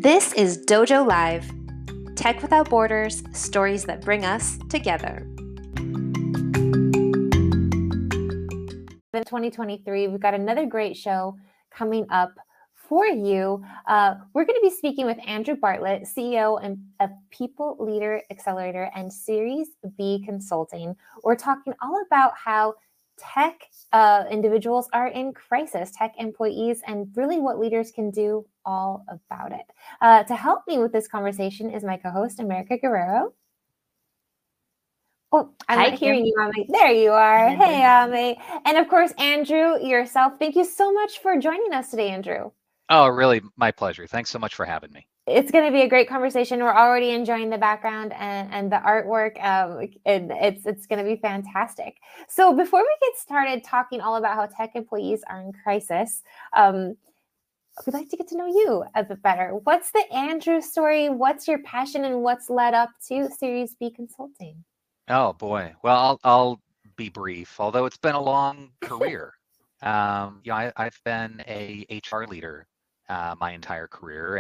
This is Dojo Live, Tech Without Borders, stories that bring us together. In 2023, we've got another great show coming up for you. We're going to be speaking with Andrew Bartlett, CEO of People Leader Accelerator and Series B Consulting. We're talking all about how tech individuals are in crisis, tech employees, and really what leaders can do all about it. To help me with this conversation is my co-host, America Guerrero. Oh, I'm not hearing you, Ame. There you are. Hey, Ame. And of course, Andrew, yourself. Thank you so much for joining us today, Andrew. Oh, really, my pleasure. Thanks so much for having me. It's going to be a great conversation. We're already enjoying the background and the artwork. And it's going to be fantastic. So before we get started talking all about how tech employees are in crisis, we'd like to get to know you a bit better. What's the Andrew story? What's your passion and what's led up to Series B Consulting? Oh boy. Well, I'll be brief. Although it's been a long career. I've been a HR leader my entire career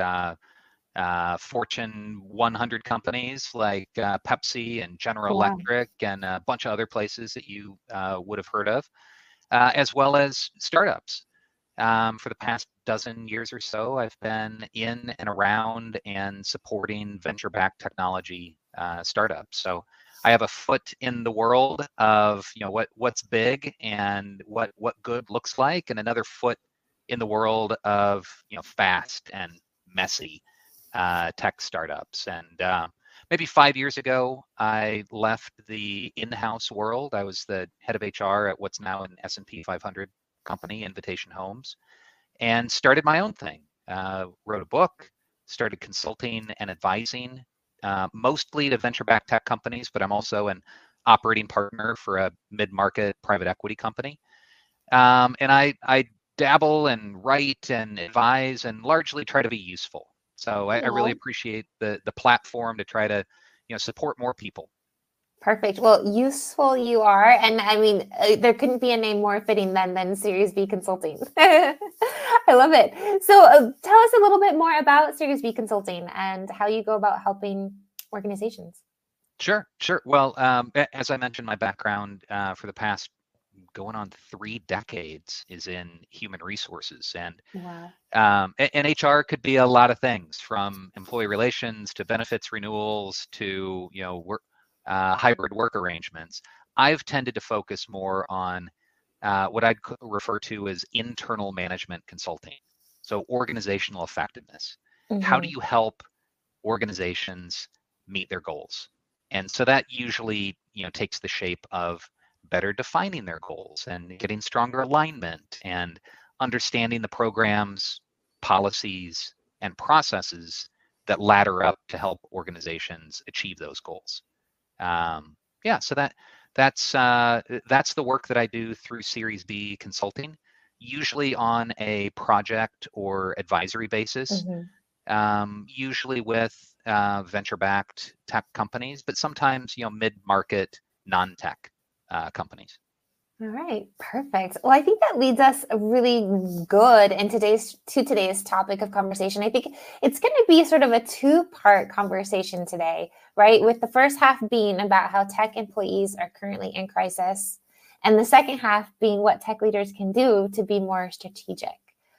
at Fortune 100 companies like Pepsi and General Electric and a bunch of other places that you would have heard of, as well as startups. For the past dozen years or so, I've been in and around and supporting venture-backed technology startups. So I have a foot in the world of what's big and what good looks like, and another foot in the world of fast and messy tech startups. And maybe 5 years ago, I left the in-house world. I was the head of HR at what's now an S&P 500 company, Invitation Homes, and started my own thing. Wrote a book, started consulting and advising, mostly to venture-backed tech companies, but I'm also an operating partner for a mid-market private equity company. And I dabble and write and advise and largely try to be useful. So I really appreciate the platform to try to support more people. Perfect. Well, useful you are. And I mean, there couldn't be a name more fitting than Series B Consulting. I love it. So tell us a little bit more about Series B Consulting and how you go about helping organizations. Sure. Well, as I mentioned, my background for the past going on 3 decades is in human resources. And HR could be a lot of things, from employee relations to benefits renewals to hybrid work arrangements. I've tended to focus more on what I'd refer to as internal management consulting. So organizational effectiveness. Mm-hmm. How do you help organizations meet their goals? And so that usually takes the shape of better defining their goals and getting stronger alignment and understanding the programs, policies, and processes that ladder up to help organizations achieve those goals. So that's the work that I do through Series B Consulting, usually on a project or advisory basis, usually with venture-backed tech companies, but sometimes mid-market non-tech companies. All right, perfect. Well, I think that leads us really good in today's topic of conversation. I think it's going to be sort of a 2-part conversation today, right? With the first half being about how tech employees are currently in crisis, and the second half being what tech leaders can do to be more strategic.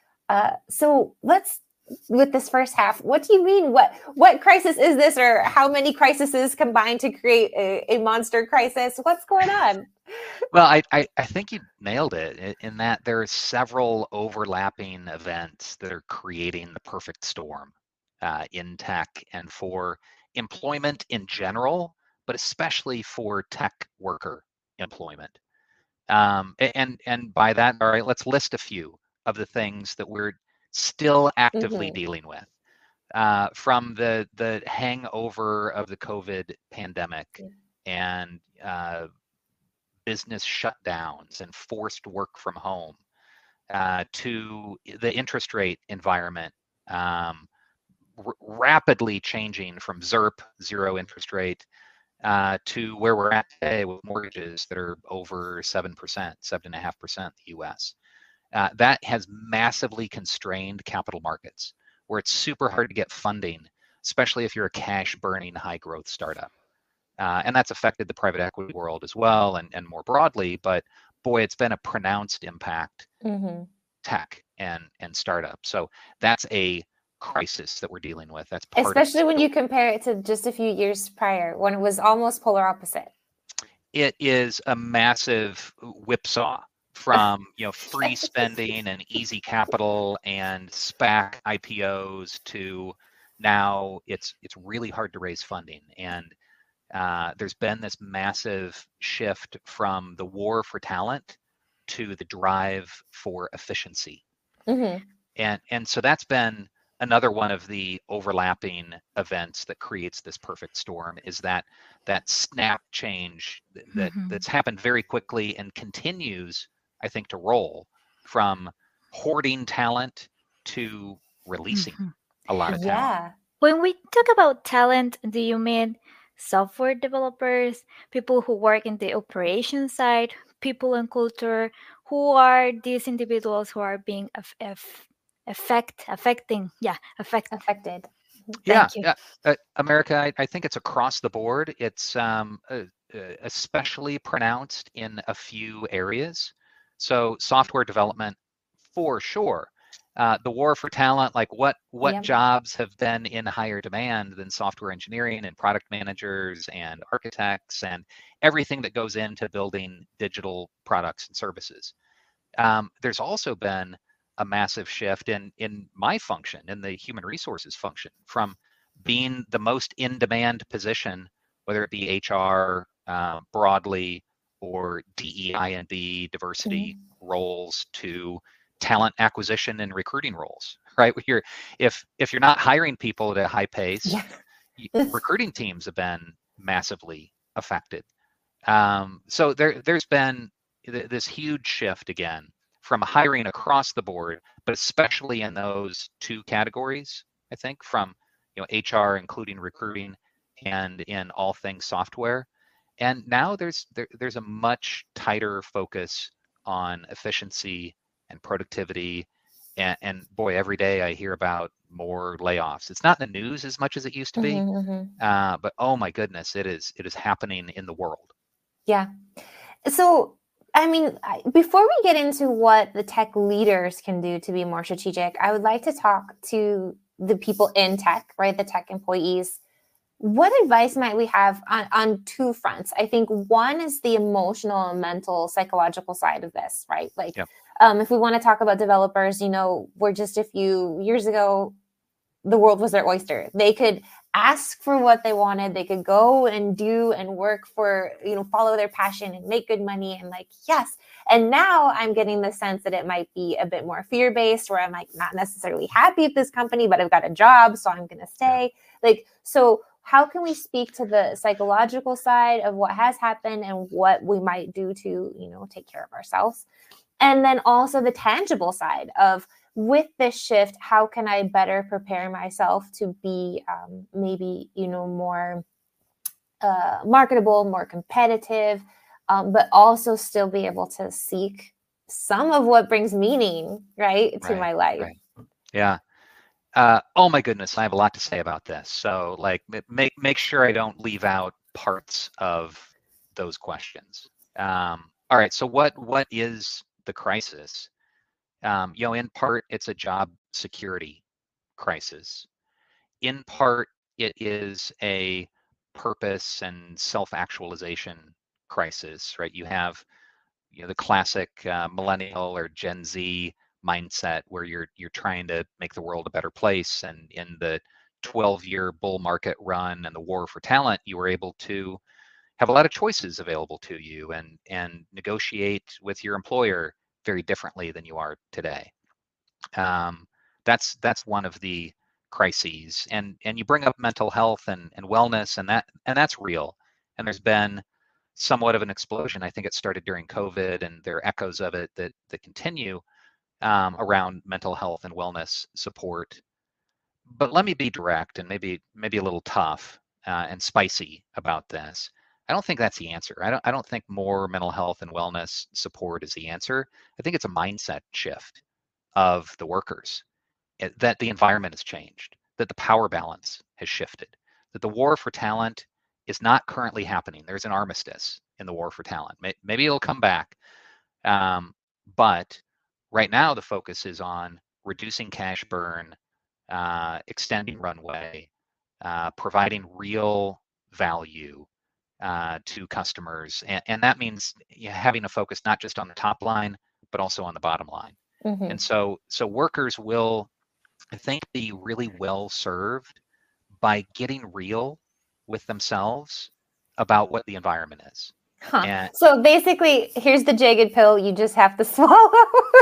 So let's, with this first half, what do you mean? What crisis is this, or how many crises combined to create a monster crisis? What's going on? Well, I think you nailed it in that there are several overlapping events that are creating the perfect storm in tech and for employment in general, but especially for tech worker employment. And by that, all right, let's list a few of the things that we're still actively dealing with. From the hangover of the COVID pandemic and business shutdowns and forced work from home, to the interest rate environment, rapidly changing from ZIRP, zero interest rate, to where we're at today with mortgages that are over 7%, 7.5% in the US. That has massively constrained capital markets. where it's super hard to get funding, especially if you're a cash burning high growth startup. And that's affected the private equity world as well, and more broadly, but boy, it's been a pronounced impact Mm-hmm. tech and startups. So that's a crisis that we're dealing with. That's part of the Especially when you story. compare it to just a few years prior when it was almost polar opposite. It is a massive whipsaw from free spending and easy capital and SPAC IPOs to now it's really hard to raise funding. And there's been this massive shift from the war for talent to the drive for efficiency. Mm-hmm. And so that's been another one of the overlapping events that creates this perfect storm, is that snap change Mhm. that's happened very quickly and continues, I think, to roll from hoarding talent to releasing Mhm. a lot of talent. Yeah. When we talk about talent, do you mean software developers, people who work in the operation side, people and culture? Who are these individuals who are being affecting? Yeah, affect. Affected. Yeah, Thank you. yeah. America, I think it's across the board. It's especially pronounced in a few areas. So software development, for sure. The war for talent, like what Yep. jobs have been in higher demand than software engineering and product managers and architects and everything that goes into building digital products and services. There's also been a massive shift in my function, in the human resources function, from being the most in demand position, whether it be HR broadly or DEI and D diversity Mm-hmm. roles, to talent acquisition and recruiting roles. Right, if you're not hiring people at a high pace, Yeah. recruiting teams have been massively affected. So there's been this huge shift again from hiring across the board, but especially in those two categories, I think, from HR, including recruiting, and in all things software. And now there's a much tighter focus on efficiency and productivity. And boy, every day I hear about more layoffs. It's not in the news as much as it used to be, Mm-hmm, mm-hmm. but oh my goodness, it is happening in the world. Yeah. So, I mean, before we get into what the tech leaders can do to be more strategic, I would like to talk to the people in tech, right? The tech employees. What advice might we have on two fronts? I think one is the emotional and mental, psychological side of this, right? Like, Yep. if we want to talk about developers, we're just a few years ago, the world was their oyster. They could ask for what they wanted. They could go and do and work for, follow their passion and make good money and like, yes. And now I'm getting the sense that it might be a bit more fear-based, where I'm like not necessarily happy at this company, but I've got a job, so I'm going to stay. Yeah. Like, so how can we speak to the psychological side of what has happened and what we might do to, take care of ourselves? And then also the tangible side of, with this shift, how can I better prepare myself to be maybe, more marketable, more competitive, but also still be able to seek some of what brings meaning, right, to Right, my life. right. Yeah. Oh my goodness, I have a lot to say about this. So like make sure I don't leave out parts of those questions. All right, so what is the crisis? In part, it's a job security crisis. In part, it is a purpose and self-actualization crisis, right? You have the classic millennial or Gen Z mindset where you're trying to make the world a better place. And in the 12-year bull market run and the war for talent, you were able to have a lot of choices available to you and negotiate with your employer very differently than you are today. That's one of the crises. And you bring up mental health and wellness, and that's real. And there's been somewhat of an explosion. I think it started during COVID, and there are echoes of it that continue around mental health and wellness support. But let me be direct and maybe a little tough and spicy about this. I don't think that's the answer. I don't think more mental health and wellness support is the answer. I think it's a mindset shift of the workers. that the environment has changed, that the power balance has shifted, that the war for talent is not currently happening. There's an armistice in the war for talent. Maybe it'll come back, but right now the focus is on reducing cash burn, extending runway, providing real value to customers, and that means having a focus not just on the top line, but also on the bottom line. Mm-hmm. And so workers will, I think, be really well served by getting real with themselves about what the environment is. Huh. And So basically, here's the jagged pill you just have to swallow.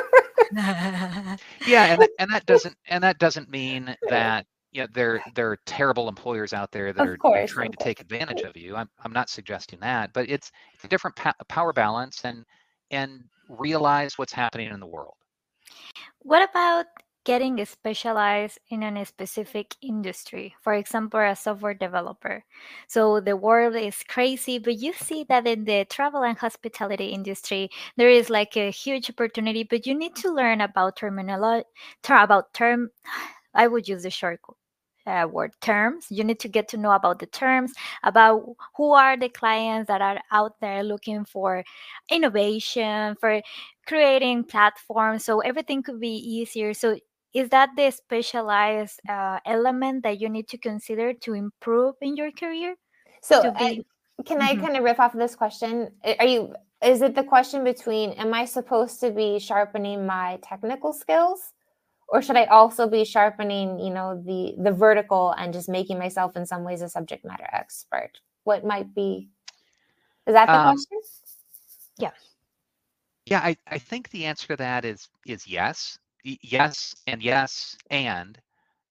yeah, and that doesn't mean that there are terrible employers out there that Of are course, trying of to course. take advantage of you. I'm not suggesting that, but it's a different power balance, and realize what's happening in the world. What about getting specialized in a specific industry? For example, a software developer. So the world is crazy, but you see that in the travel and hospitality industry, there is like a huge opportunity, but you need to learn about terminology, about term. I would use the short word terms. You need to get to know about the terms, about who are the clients that are out there looking for innovation, for creating platforms, so everything could be easier. So is that the specialized element that you need to consider to improve in your career? So To be can I Mhm. kind of riff off of this question? Is it the question between, am I supposed to be sharpening my technical skills, or should I also be sharpening, the vertical and just making myself in some ways a subject matter expert? What might be, is that the Um, question? Yeah. yeah, I think the answer to that is yes, yes, and yes, and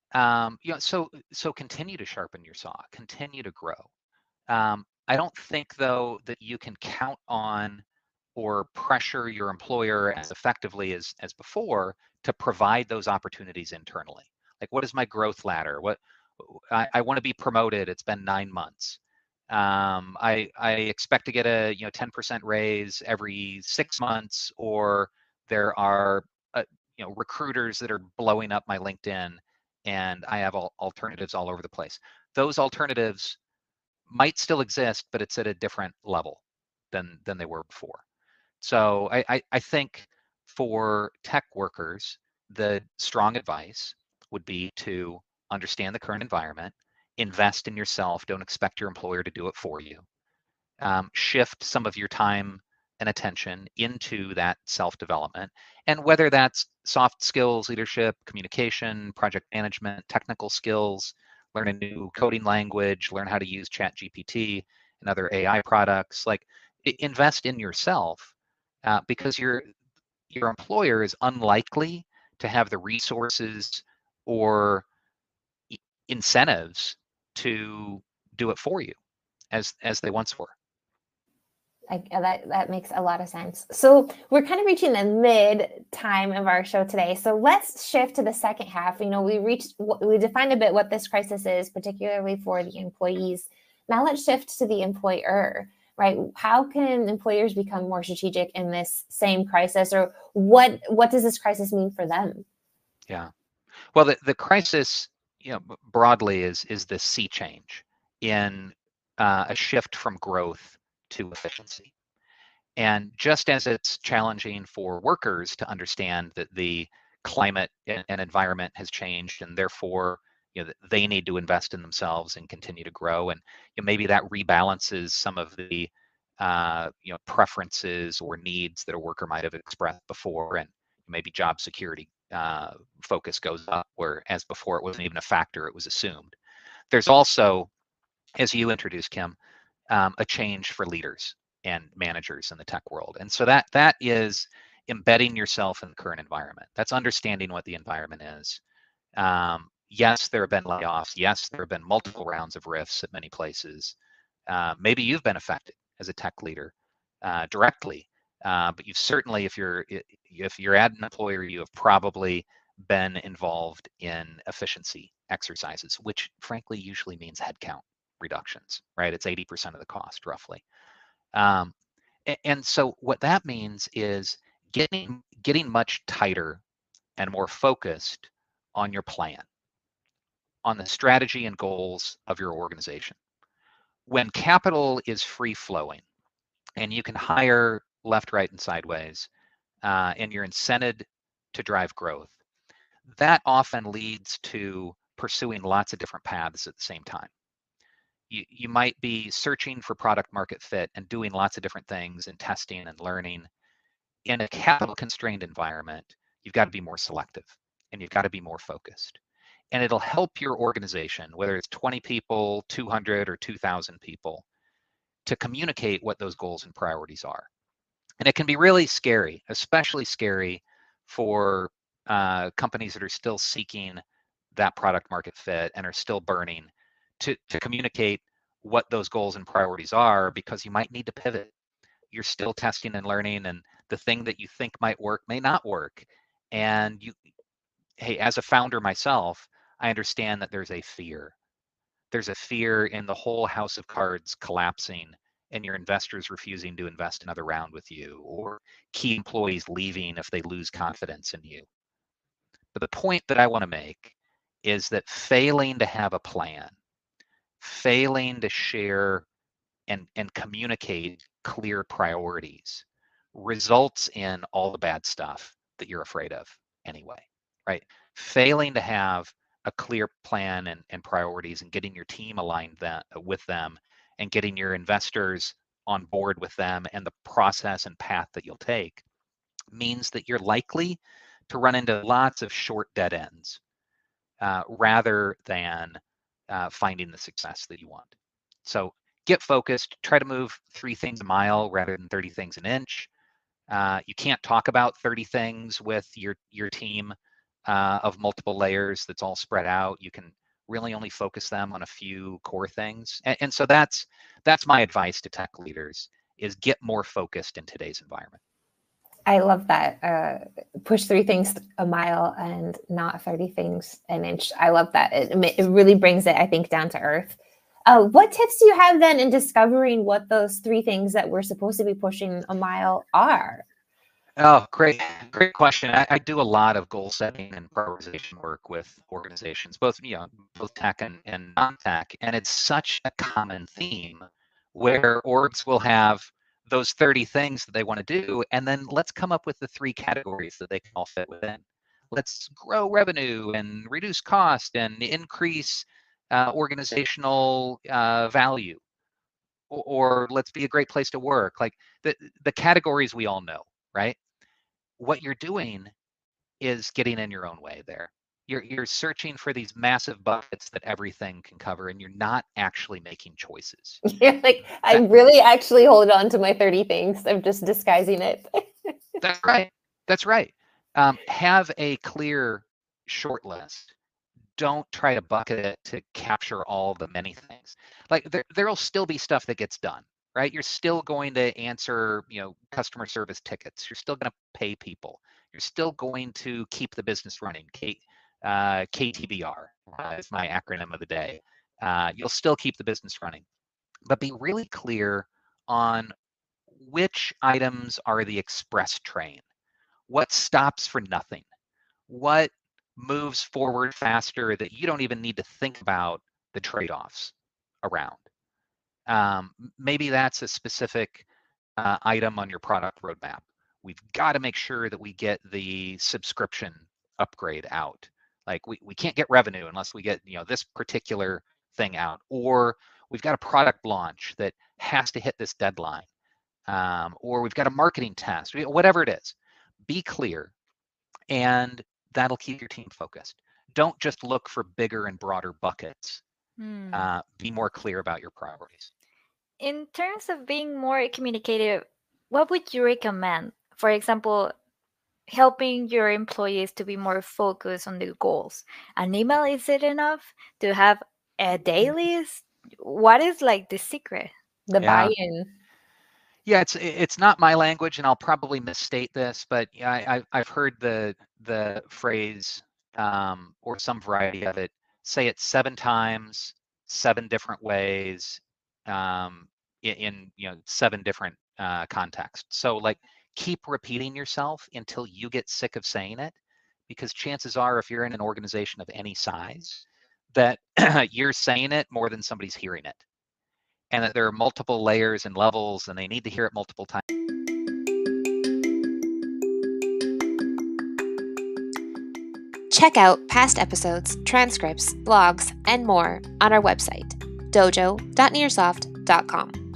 so continue to sharpen your saw, continue to grow. I don't think, though, that you can count on or pressure your employer as effectively as before to provide those opportunities internally. Like, what is my growth ladder? What I want to be promoted. It's been 9 months. I expect to get a 10% raise every 6 months, or there are recruiters that are blowing up my LinkedIn, and I have alternatives all over the place. Those alternatives might still exist, but it's at a different level than they were before. So I think for tech workers, the strong advice would be to understand the current environment, invest in yourself. Don't expect your employer to do it for you. Shift some of your time and attention into that self-development. And whether that's soft skills, leadership, communication, project management, technical skills, learn a new coding language, learn how to use ChatGPT and other AI products, like invest in yourself, because your employer is unlikely to have the resources or incentives to do it for you as they once were. That makes a lot of sense. So we're kind of reaching the mid time of our show today. So let's shift to the second half. We defined a bit what this crisis is, particularly for the employees. Now let's shift to the employer, right? How can employers become more strategic in this same crisis, or what does this crisis mean for them? Yeah. Well, the crisis, broadly is the sea change in a shift from growth to efficiency. And just as it's challenging for workers to understand that the climate and environment has changed, and therefore, they need to invest in themselves and continue to grow, and maybe that rebalances some of the preferences or needs that a worker might have expressed before, and maybe job security focus goes up, whereas before it wasn't even a factor, it was assumed. There's also, as you introduced, Kim, a change for leaders and managers in the tech world. And so that is embedding yourself in the current environment. That's understanding what the environment is. Yes, there have been layoffs. Yes, there have been multiple rounds of rifts at many places. Maybe you've been affected as a tech leader directly, but you've certainly, if you're at an employer, you have probably been involved in efficiency exercises, which frankly usually means headcount reductions, right? It's 80% of the cost roughly. And so what that means is getting much tighter and more focused on your plan, on the strategy and goals of your organization. When capital is free flowing and you can hire left, right, and sideways, and you're incented to drive growth, that often leads to pursuing lots of different paths at the same time. You might be searching for product market fit and doing lots of different things and testing and learning. In a capital constrained environment, you've got to be more selective and you've got to be more focused. And it'll help your organization, whether it's 20 people, 200, or 2,000 people, to communicate what those goals and priorities are. And it can be really scary, especially scary for companies that are still seeking that product market fit and are still burning to communicate what those goals and priorities are, because you might need to pivot. You're still testing and learning, and the thing that you think might work may not work. And hey, as a founder myself, I understand that there's a fear. There's a fear in the whole house of cards collapsing and your investors refusing to invest another round with you, or key employees leaving if they lose confidence in you. But the point that I want to make is that failing to have a plan, failing to share and communicate clear priorities results in all the bad stuff that you're afraid of anyway, right? Failing to have a clear plan and priorities and getting your team aligned with them and getting your investors on board with them and the process and path that you'll take means that you're likely to run into lots of short dead ends rather than finding the success that you want. So get focused, try to move 3 things a mile rather than 30 things an inch. You can't talk about 30 things with your team of multiple layers that's all spread out. You can really only focus them on a few core things. And so that's my advice to tech leaders, is get more focused in today's environment. I love that. Push 3 things a mile and not 30 things an inch. I love that. It really brings it, I think, down to earth. What tips do you have then in discovering what those 3 things that we're supposed to be pushing a mile are? Oh, great question. I do a lot of goal setting and prioritization work with organizations, both tech and non-tech, and it's such a common theme where orgs will have those 30 things that they want to do, and then let's come up with the 3 categories that they can all fit within. Let's grow revenue and reduce cost and increase organizational value, or let's be a great place to work. Like the categories we all know, right? What you're doing is getting in your own way there. You're searching for these massive buckets that everything can cover, and you're not actually making choices. You're like, I really actually hold on to my 30 things. I'm just disguising it. That's right. That's right. Have a clear short list. Don't try to bucket it to capture all the many things. Like there'll still be stuff that gets done, right? You're still going to answer, customer service tickets. You're still going to pay people. You're still going to keep the business running. KTBR is my acronym of the day. You'll still keep the business running, but be really clear on which items are the express train. What stops for nothing? What moves forward faster that you don't even need to think about the trade-offs around? Maybe that's a specific item on your product roadmap. We've got to make sure that we get the subscription upgrade out. Like we can't get revenue unless we get this particular thing out, or we've got a product launch that has to hit this deadline, or we've got a marketing test, whatever it is. Be clear, and that'll keep your team focused. Don't just look for bigger and broader buckets. Be more clear about your priorities. In terms of being more communicative, what would you recommend? For example, helping your employees to be more focused on the goals. An email, is it enough to have a daily? What is like the secret? The buy-in. Yeah, it's not my language, and I'll probably misstate this, but I've heard the phrase or some variety of it. Say it 7 times, 7 different ways, in 7 different contexts. So like keep repeating yourself until you get sick of saying it, because chances are, if you're in an organization of any size, that you're saying it more than somebody's hearing it, and that there are multiple layers and levels, and they need to hear it multiple times. Check out past episodes, transcripts, blogs, and more on our website, dojo.nearsoft.com.